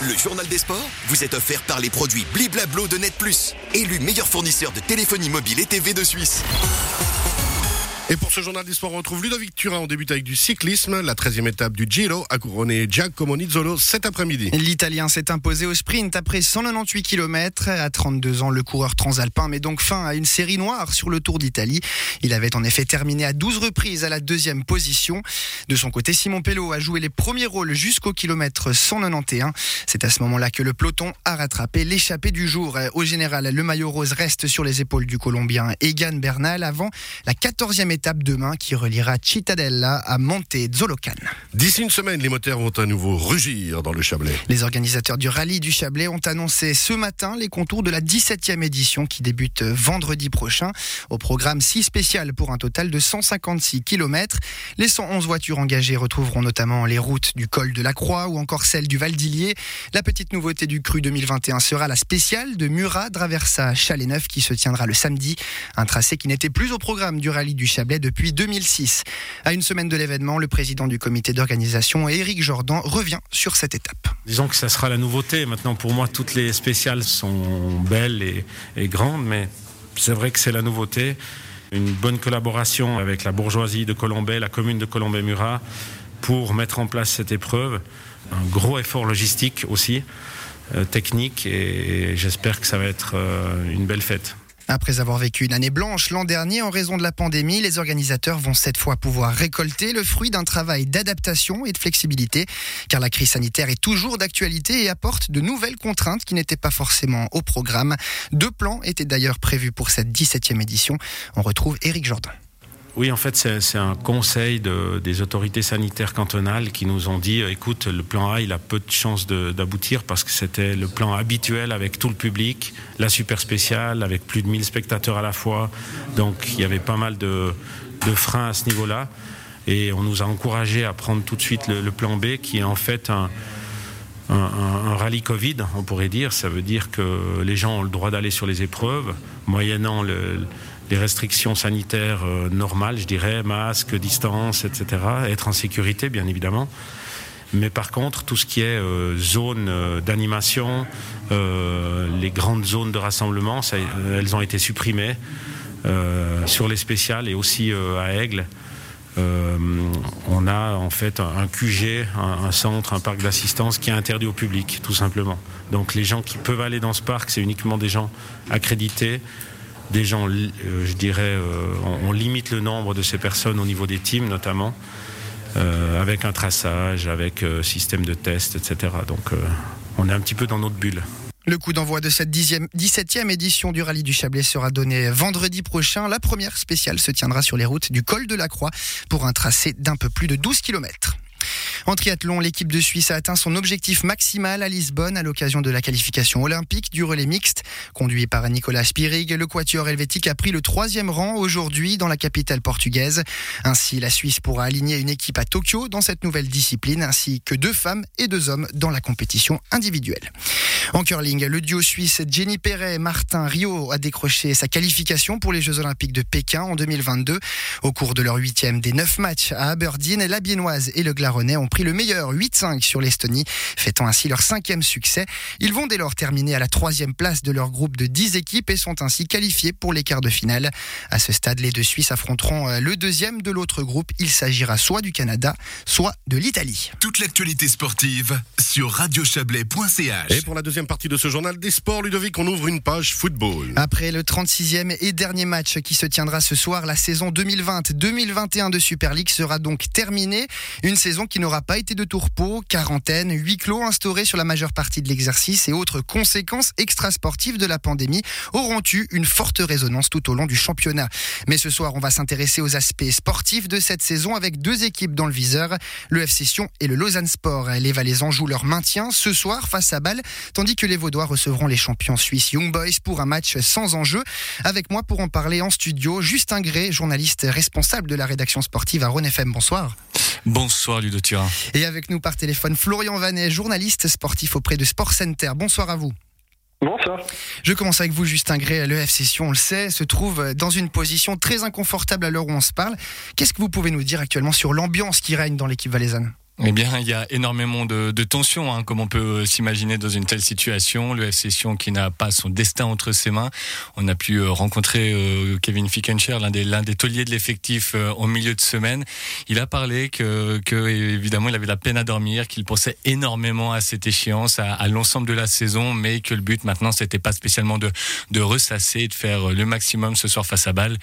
Le journal des sports vous est offert par les produits Bliblablo de Net Plus, élu meilleur fournisseur de téléphonie mobile et TV de Suisse. Et pour ce journal des sports, on retrouve Ludovic Turin. On débute avec du cyclisme. La 13e étape du Giro a couronné Giacomo Nizzolo cet après-midi. L'Italien s'est imposé au sprint après 198 km. À 32 ans, le coureur transalpin met donc fin à une série noire sur le Tour d'Italie. Il avait en effet terminé à 12 reprises à la 2e position. De son côté, Simon Pello a joué les premiers rôles jusqu'au kilomètre 191. C'est à ce moment-là que le peloton a rattrapé l'échappée du jour. Au général, le maillot rose reste sur les épaules du Colombien Egan Bernal avant la 14e étape demain qui reliera Cittadella à Montezolocan. D'ici une semaine, les moteurs vont à nouveau rugir dans le Chablais. Les organisateurs du rallye du Chablais ont annoncé ce matin les contours de la 17e édition qui débute vendredi prochain. Au programme 6 spécial pour un total de 156 km. Les 111 voitures engagées retrouveront notamment les routes du col de la Croix ou encore celle du Val d'Illier. La petite nouveauté du Cru 2021 sera la spéciale de Murat-Draversa-Chalet-Neuf qui se tiendra le samedi. Un tracé qui n'était plus au programme du rallye du Chablais depuis 2006. À une semaine de l'événement, le président du comité d'organisation, Éric Jordan, revient sur cette étape. Disons que ça sera la nouveauté. Maintenant, pour moi, toutes les spéciales sont belles et grandes, mais c'est vrai que c'est la nouveauté. Une bonne collaboration avec la bourgeoisie de Colombey, la commune de Colombey-Murat, pour mettre en place cette épreuve. Un gros effort logistique aussi, technique, et j'espère que ça va être une belle fête. Après avoir vécu une année blanche l'an dernier en raison de la pandémie, les organisateurs vont cette fois pouvoir récolter le fruit d'un travail d'adaptation et de flexibilité, car la crise sanitaire est toujours d'actualité et apporte de nouvelles contraintes qui n'étaient pas forcément au programme. 2 plans étaient d'ailleurs prévus pour cette 17e édition. On retrouve Éric Jordan. Oui, en fait, c'est un conseil des autorités sanitaires cantonales qui nous ont dit, écoute, le plan A, il a peu de chances d'aboutir parce que c'était le plan habituel avec tout le public, la super spéciale avec plus de 1000 spectateurs à la fois. Donc, il y avait pas mal de freins à ce niveau-là. Et on nous a encouragés à prendre tout de suite le plan B qui est en fait un rallye Covid, on pourrait dire. Ça veut dire que les gens ont le droit d'aller sur les épreuves, moyennant les restrictions sanitaires normales, je dirais, masque, distance, etc. Être en sécurité, bien évidemment. Mais par contre, tout ce qui est zone d'animation, les grandes zones de rassemblement, elles ont été supprimées sur les spéciales et aussi à Aigle. On a en fait un QG, un centre, un parc d'assistance qui est interdit au public, tout simplement. Donc les gens qui peuvent aller dans ce parc, c'est uniquement des gens accrédités. Des gens, je dirais, on limite le nombre de ces personnes au niveau des teams notamment, avec un traçage, avec système de test, etc. Donc on est un petit peu dans notre bulle. Le coup d'envoi de cette 17e édition du rallye du Chablais sera donné vendredi prochain. La première spéciale se tiendra sur les routes du col de la Croix pour un tracé d'un peu plus de 12 km. En triathlon, l'équipe de Suisse a atteint son objectif maximal à Lisbonne à l'occasion de la qualification olympique du relais mixte. Conduit par Nicolas Spirig, le quatuor helvétique a pris le 3e rang aujourd'hui dans la capitale portugaise. Ainsi, la Suisse pourra aligner une équipe à Tokyo dans cette nouvelle discipline, ainsi que 2 femmes et 2 hommes dans la compétition individuelle. En curling, le duo suisse Jenny Perret et Martin Rio a décroché sa qualification pour les Jeux Olympiques de Pékin en 2022. Au cours de leur 8e des 9 matchs à Aberdeen, la Biennoise et le Glaronnais ont pris le meilleur 8-5 sur l'Estonie, fêtant ainsi leur 5e succès. Ils vont dès lors terminer à la 3e place de leur groupe de 10 équipes et sont ainsi qualifiés pour les quarts de finale. À ce stade, les 2 Suisses affronteront le 2e de l'autre groupe. Il s'agira soit du Canada, soit de l'Italie. Toute l'actualité sportive sur radiochablais.ch. Et pour la deuxième partie de ce journal des sports, Ludovic, on ouvre une page football. Après le 36e et dernier match qui se tiendra ce soir, la saison 2020-2021 de Super League sera donc terminée. Une saison qui n'aura pas été de tourpeau, quarantaine, huis clos instaurés sur la majeure partie de l'exercice et autres conséquences extrasportives de la pandémie auront eu une forte résonance tout au long du championnat. Mais ce soir, on va s'intéresser aux aspects sportifs de cette saison avec 2 équipes dans le viseur, le FC Sion et le Lausanne Sport. Les Valaisans jouent leur maintien ce soir face à Bâle, tandis que les Vaudois recevront les champions suisses Young Boys pour un match sans enjeu. Avec moi pour en parler en studio, Justin Gray, journaliste responsable de la rédaction sportive à Rhône FM. Bonsoir. Bonsoir Ludo Turin. Et avec nous par téléphone, Florian Vanet, journaliste sportif auprès de Sport Center. Bonsoir à vous. Bonsoir. Je commence avec vous, Justin Gray. Le FC Sion, on le sait, se trouve dans une position très inconfortable à l'heure où on se parle. Qu'est-ce que vous pouvez nous dire actuellement sur l'ambiance qui règne dans l'équipe valaisanne ? Eh bien, il y a énormément de tensions, comme on peut s'imaginer dans une telle situation. Le FC Sion qui n'a pas son destin entre ses mains. On a pu rencontrer Kevin Fickenshire, l'un des tauliers de l'effectif en milieu de semaine. Il a parlé que évidemment, il avait la peine à dormir, qu'il pensait énormément à cette échéance, à l'ensemble de la saison, mais que le but maintenant, c'était pas spécialement de ressasser, de faire le maximum ce soir face à Bâle.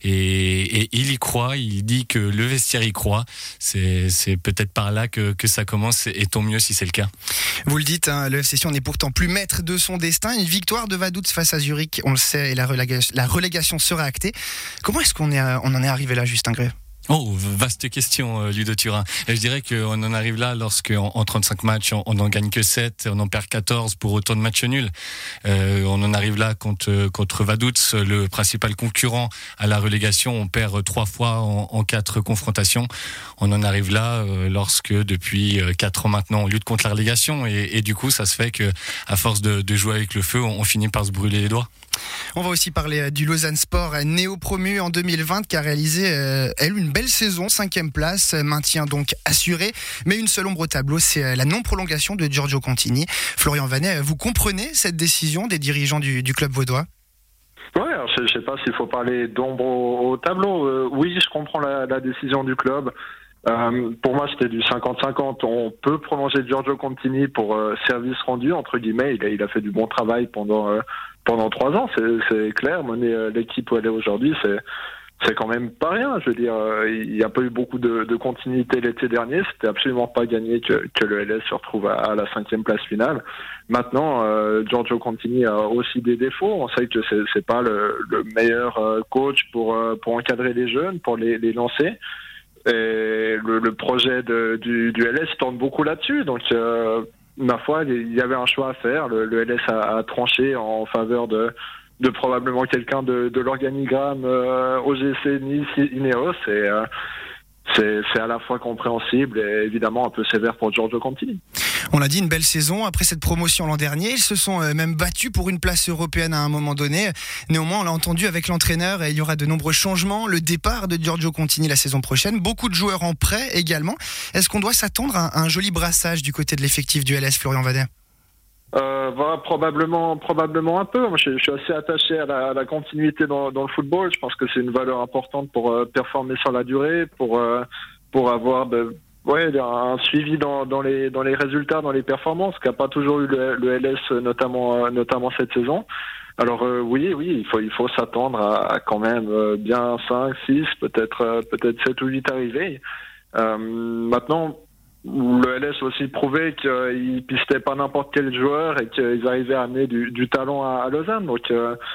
Et il y croit. Il dit que le vestiaire y croit. C'est peut-être par là que ça commence, et tant mieux si c'est le cas. Vous le dites, le FC Sion n'est pourtant plus maître de son destin. Une victoire de Vaduz face à Zurich, on le sait, et la relégation sera actée. Comment est-ce qu'on en est arrivé là, Justin Gray ? Oh, vaste question, Ludo Turin. Et je dirais qu'on en arrive là lorsqu'en 35 matchs, on n'en gagne que 7, on en perd 14 pour autant de matchs nuls. On en arrive là contre Vaduz, le principal concurrent à la relégation. On perd 3 fois en 4 confrontations. On en arrive là lorsque, depuis 4 ans maintenant, on lutte contre la relégation. Et du coup, ça se fait que, à force de jouer avec le feu, on finit par se brûler les doigts. On va aussi parler du Lausanne Sport, néo-promu en 2020, qui a réalisé, elle, une belle saison, 5e place, maintien donc assuré. Mais une seule ombre au tableau, c'est la non-prolongation de Giorgio Contini. Florian Vanet, vous comprenez cette décision des dirigeants du club vaudois ? Oui, alors je ne sais pas s'il faut parler d'ombre au tableau. Oui, je comprends la décision du club. Pour moi, c'était du 50-50. On peut prolonger Giorgio Contini pour service rendu, entre guillemets. Il a fait du bon travail pendant 3 ans, c'est clair. Mener l'équipe où elle est aujourd'hui, c'est quand même pas rien. Je veux dire, il n'y a pas eu beaucoup de continuité l'été dernier. C'était absolument pas gagné que le LS se retrouve à la 5e place finale. Maintenant, Giorgio Contini a aussi des défauts. On sait que c'est pas le meilleur coach pour encadrer les jeunes, pour les lancer. Et le projet du LS tourne beaucoup là-dessus. Donc, ma foi, il y avait un choix à faire. Le LS a tranché en faveur de probablement quelqu'un de l'organigramme OGC Nice Ineos. C'est à la fois compréhensible et évidemment un peu sévère pour Giorgio Contini. On l'a dit, une belle saison. Après cette promotion l'an dernier, ils se sont même battus pour une place européenne à un moment donné. Néanmoins, on l'a entendu avec l'entraîneur, il y aura de nombreux changements. Le départ de Giorgio Contini la saison prochaine. Beaucoup de joueurs en prêt également. Est-ce qu'on doit s'attendre à un joli brassage du côté de l'effectif du LS, Florian Vadet ? Probablement un peu. Moi, je suis assez attaché à la continuité dans le football. Je pense que c'est une valeur importante pour performer sur la durée, pour avoir un suivi dans les résultats, dans les performances, qu'a pas toujours eu le LS, notamment cette saison. Alors oui, il faut s'attendre à quand même bien 5, 6, peut-être 7 ou 8 arrivées. Maintenant, le LS aussi prouvé qu'ils pistaient pas n'importe quel joueur et qu'ils arrivaient à amener du talent à Lausanne. Donc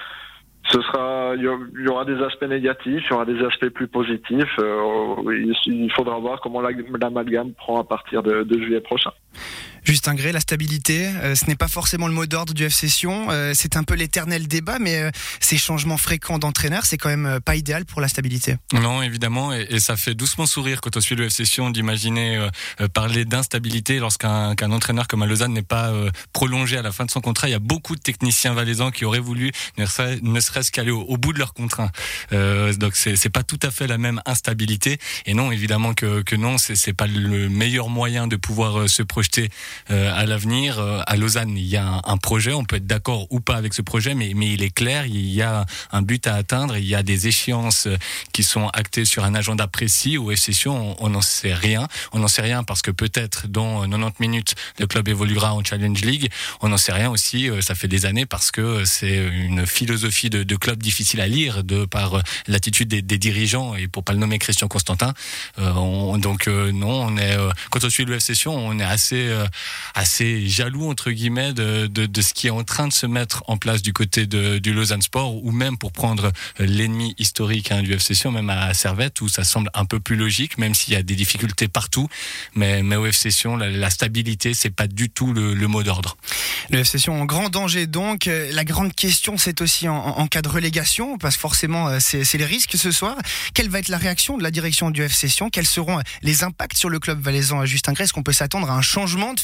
il y aura des aspects négatifs, il y aura des aspects plus positifs. Il faudra voir comment l'amalgame prend à partir de juillet prochain. Justin Gray, la stabilité, ce n'est pas forcément le mot d'ordre du FC Sion. C'est un peu l'éternel débat, mais ces changements fréquents d'entraîneurs, c'est quand même pas idéal pour la stabilité. Non, évidemment, et ça fait doucement sourire quand on suit le FC Sion d'imaginer parler d'instabilité lorsqu'un entraîneur comme à Lausanne n'est pas prolongé à la fin de son contrat. Il y a beaucoup de techniciens valaisans qui auraient voulu ne serait-ce qu'aller au bout de leur contrat. Donc c'est pas tout à fait la même instabilité. Et non, évidemment que non, c'est pas le meilleur moyen de pouvoir se projeter à l'avenir. À Lausanne, il y a un projet, on peut être d'accord ou pas avec ce projet, mais il est clair, il y a un but à atteindre, il y a des échéances qui sont actées sur un agenda précis. Au FC Sion, on n'en sait rien. On n'en sait rien parce que peut-être dans 90 minutes, le club évoluera en Challenge League. On n'en sait rien aussi, ça fait des années, parce que c'est une philosophie de club difficile à lire de par l'attitude des dirigeants, et pour pas le nommer Christian Constantin. Non, on est quand on suit le FC Sion, on est assez jaloux entre guillemets de ce qui est en train de se mettre en place du côté du Lausanne Sport, ou même pour prendre l'ennemi historique du FC Sion, même à Servette, où ça semble un peu plus logique, même s'il y a des difficultés partout. Mais au FC Sion, la stabilité, c'est pas du tout le mot d'ordre. Le FC Sion en grand danger donc. La grande question, c'est aussi en cas de relégation, parce que forcément c'est les risques ce soir. Quelle va être la réaction de la direction du FC Sion? Quels seront les impacts sur le club valaisan? Justin Gray, est-ce qu'on peut s'attendre à un changement de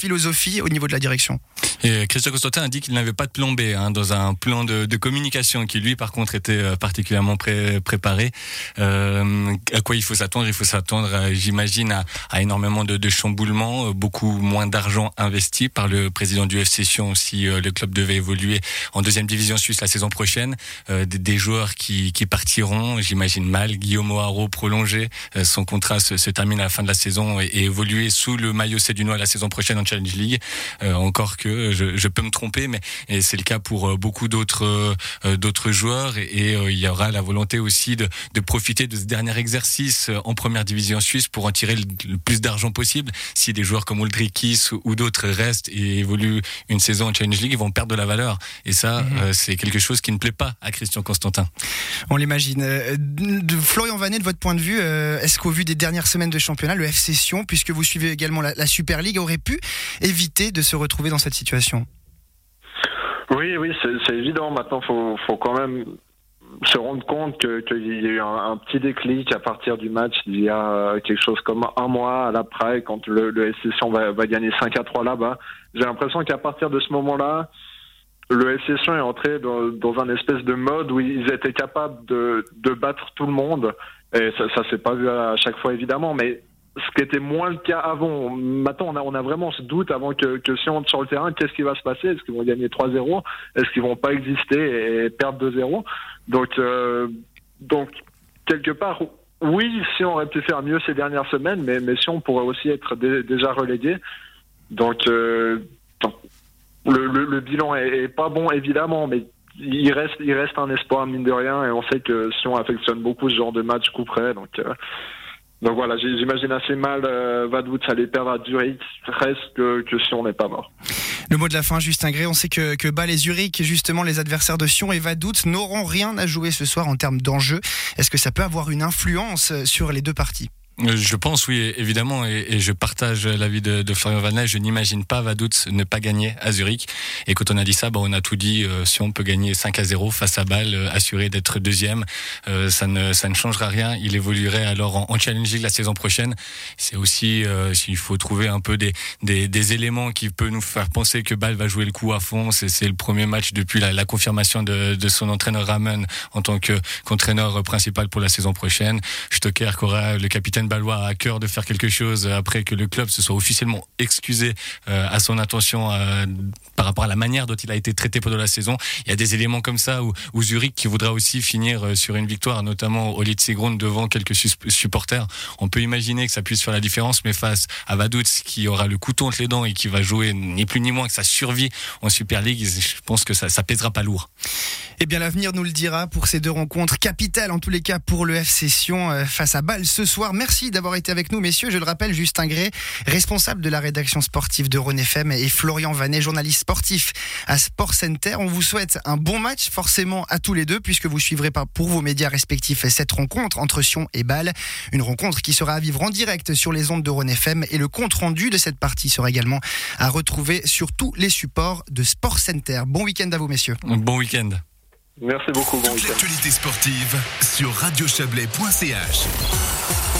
philosophie au niveau de la direction. Et Christian Constantin a dit qu'il n'avait pas de plan B dans un plan de communication qui lui par contre était particulièrement préparé. À quoi il faut s'attendre ? Il faut s'attendre, j'imagine, à énormément de chamboulements, beaucoup moins d'argent investi par le président du FC Sion si le club devait évoluer en deuxième division suisse la saison prochaine. Des joueurs qui partiront, j'imagine mal. Guillaume O'Haraud prolongé, son contrat se termine à la fin de la saison et évoluer sous le maillot sédunois la saison prochaine en Challenge League. Encore que je peux me tromper, mais c'est le cas pour beaucoup d'autres joueurs et il y aura la volonté aussi de profiter de ce dernier exercice en première division suisse pour en tirer le plus d'argent possible. Si des joueurs comme Uldrikis ou d'autres restent et évoluent une saison en Challenge League, ils vont perdre de la valeur. Et ça, c'est quelque chose qui ne plaît pas à Christian Constantin. On l'imagine. Florian Vannet, de votre point de vue, est-ce qu'au vu des dernières semaines de championnat, le FC Sion, puisque vous suivez également la Super League, aurait pu éviter de se retrouver dans cette situation ? Oui, c'est évident. Maintenant, faut quand même se rendre compte qu'il y a eu un petit déclic à partir du match il y a quelque chose comme un mois à l'après, quand le FC Sion va gagner 5-3 là-bas. J'ai l'impression qu'à partir de ce moment-là, le FC Sion est entré dans un espèce de mode où ils étaient capables de battre tout le monde. Et ça s'est pas vu à chaque fois, évidemment, mais ce qui était moins le cas avant. Maintenant, on a vraiment ce doute avant que si on entre sur le terrain, qu'est-ce qui va se passer ? Est-ce qu'ils vont gagner 3-0 ? Est-ce qu'ils vont pas exister et perdre 2-0 ? Donc, quelque part, oui, si on aurait pu faire mieux ces dernières semaines, mais si on pourrait aussi être déjà relégué. Donc, le bilan est pas bon, évidemment, mais il reste un espoir, mine de rien, et on sait que si on affectionne beaucoup ce genre de match coup près, donc voilà, j'imagine assez mal Vaduz aller perdre à Zurich, presque que si on n'est pas mort. Le mot de la fin, Justin Gray, on sait que Bâle et Zurich, justement les adversaires de Sion et Vaduz, n'auront rien à jouer ce soir en termes d'enjeu. Est-ce que ça peut avoir une influence sur les deux parties ? Je pense, oui, évidemment, et je partage l'avis de Florian Vannet. Je n'imagine pas Vaduz ne pas gagner à Zurich. Et quand on a dit ça, on a tout dit. Si on peut gagner 5-0 face à Bâle, assuré d'être deuxième, ça ne changera rien. Il évoluerait alors en Challenge League la saison prochaine. C'est aussi, s'il faut trouver un peu des éléments qui peuvent nous faire penser que Bâle va jouer le coup à fond. C'est le premier match depuis la confirmation de son entraîneur Ramen en tant qu'entraîneur principal pour la saison prochaine. Stocker, le capitaine Bâlois a à cœur de faire quelque chose après que le club se soit officiellement excusé à son intention par rapport à la manière dont il a été traité pendant la saison. Il y a des éléments comme ça où Zurich qui voudra aussi finir sur une victoire, notamment au Litzigron devant quelques supporters. On peut imaginer que ça puisse faire la différence, mais face à Vaduz qui aura le couteau entre les dents et qui va jouer ni plus ni moins que sa survie en Super League, je pense que ça pèsera pas lourd. Eh bien, l'avenir nous le dira pour ces deux rencontres capitales, en tous les cas pour le FC Sion face à Bâle ce soir. Merci d'avoir été avec nous, messieurs. Je le rappelle, Justin Gray, responsable de la rédaction sportive de Rhône FM, et Florian Vannet, journaliste sportif à Sport Center. On vous souhaite un bon match, forcément, à tous les deux, puisque vous suivrez pour vos médias respectifs cette rencontre entre Sion et Bâle. Une rencontre qui sera à vivre en direct sur les ondes de Rhône FM, et le compte-rendu de cette partie sera également à retrouver sur tous les supports de Sport Center. Bon week-end à vous, messieurs. Bon week-end. Merci beaucoup. Bon Toute l'actualité sportive sur radiochablais.ch.